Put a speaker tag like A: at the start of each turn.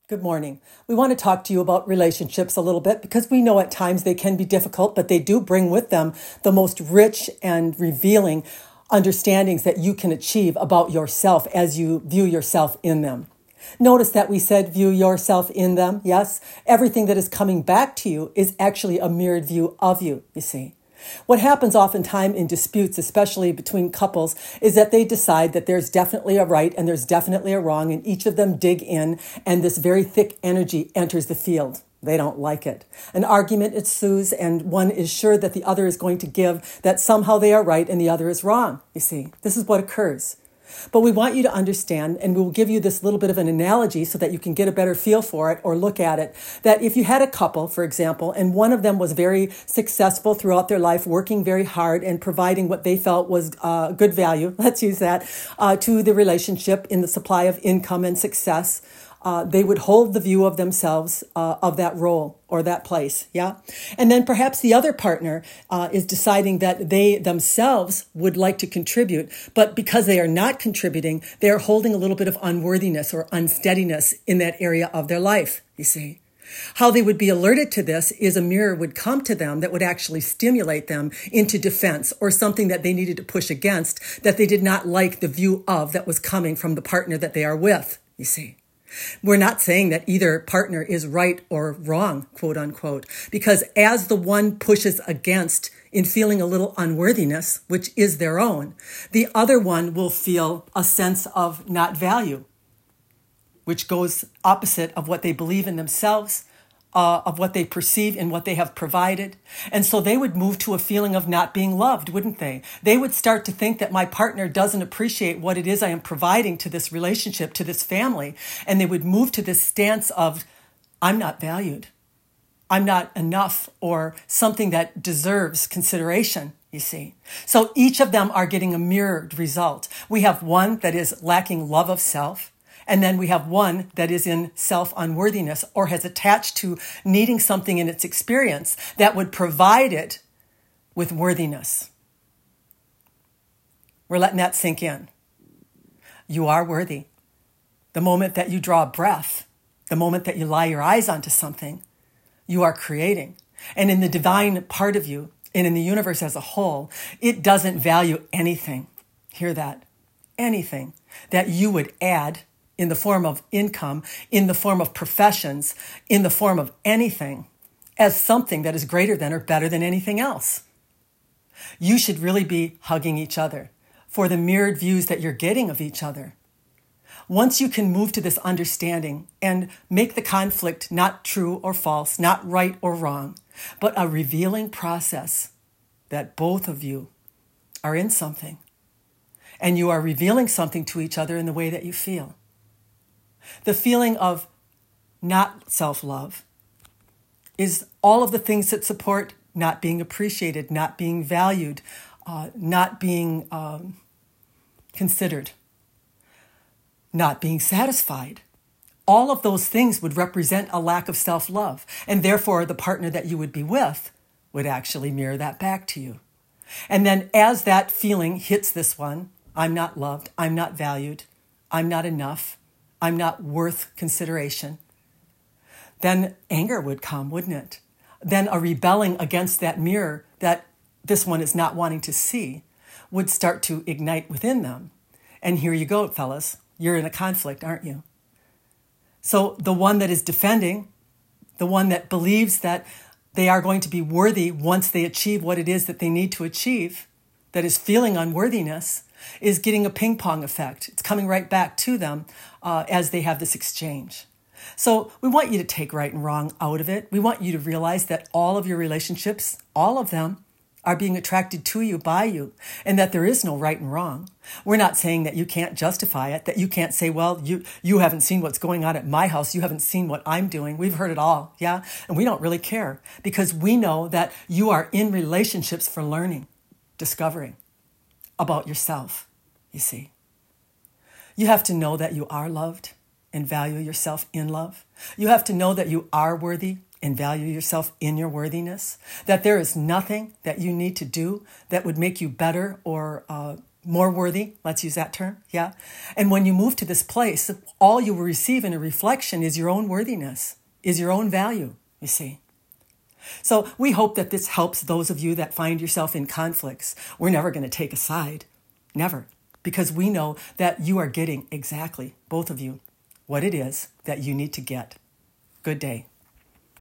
A: Good morning. We want to talk to you about relationships a little bit because we know at times they can be difficult, but they do bring with them the most rich and revealing understandings that you can achieve about yourself as you view yourself in them. Notice that we said view yourself in them. Yes, everything that is coming back to you is actually a mirrored view of you, you see. What happens oftentimes in disputes, especially between couples, is that they decide that there's definitely a right and there's definitely a wrong, and each of them dig in, and this very thick energy enters the field. They don't like it. An argument ensues, and one is sure that the other is going to give that somehow they are right and the other is wrong. You see, this is what occurs. But we want you to understand, and we will give you this little bit of an analogy so that you can get a better feel for it or look at it, that if you had a couple, for example, and one of them was very successful throughout their life, working very hard and providing what they felt was good value, let's use that, to the relationship in the supply of income and success, they would hold the view of themselves of that role or that place, yeah? And then perhaps the other partner is deciding that they themselves would like to contribute, but because they are not contributing, they're holding a little bit of unworthiness or unsteadiness in that area of their life, you see. How they would be alerted to this is a mirror would come to them that would actually stimulate them into defense or something that they needed to push against that they did not like the view of that was coming from the partner that they are with, you see. We're not saying that either partner is right or wrong, quote unquote, because as the one pushes against in feeling a little unworthiness, which is their own, the other one will feel a sense of not value, which goes opposite of what they believe in themselves, of what they perceive and what they have provided. And so they would move to a feeling of not being loved, wouldn't they? They would start to think that my partner doesn't appreciate what it is I am providing to this relationship, to this family. And they would move to this stance of, I'm not valued. I'm not enough, or something that deserves consideration, you see. So each of them are getting a mirrored result. We have one that is lacking love of self. And then we have one that is in self-unworthiness or has attached to needing something in its experience that would provide it with worthiness. We're letting that sink in. You are worthy. The moment that you draw a breath, the moment that you lie your eyes onto something, you are creating. And in the divine part of you and in the universe as a whole, it doesn't value anything. Hear that? Anything that you would add in the form of income, in the form of professions, in the form of anything, as something that is greater than or better than anything else. You should really be hugging each other for the mirrored views that you're getting of each other. Once you can move to this understanding and make the conflict not true or false, not right or wrong, but a revealing process that both of you are in something, and you are revealing something to each other in the way that you feel. The feeling of not self-love is all of the things that support not being appreciated, not being valued, not being considered, not being satisfied. All of those things would represent a lack of self-love, and therefore the partner that you would be with would actually mirror that back to you. And then as that feeling hits this one, I'm not loved, I'm not valued, I'm not enough, I'm not worth consideration, then anger would come, wouldn't it? Then a rebelling against that mirror that this one is not wanting to see would start to ignite within them. And here you go, fellas. You're in a conflict, aren't you? So the one that is defending, the one that believes that they are going to be worthy once they achieve what it is that they need to achieve, that is feeling unworthiness, is getting a ping pong effect. It's coming right back to them as they have this exchange. So we want you to take right and wrong out of it. We want you to realize that all of your relationships, all of them, are being attracted to you by you, and that there is no right and wrong. We're not saying that you can't justify it, that you can't say, well, you haven't seen what's going on at my house. You haven't seen what I'm doing. We've heard it all, yeah? And we don't really care because we know that you are in relationships for learning, discovering about yourself, you see. You have to know that you are loved and value yourself in love. You have to know that you are worthy and value yourself in your worthiness, that there is nothing that you need to do that would make you better or more worthy, let's use that term, yeah? And when you move to this place, all you will receive in a reflection is your own worthiness, is your own value, you see. So we hope that this helps those of you that find yourself in conflicts. We're never going to take a side, never, because we know that you are getting exactly, both of you, what it is that you need to get. Good day.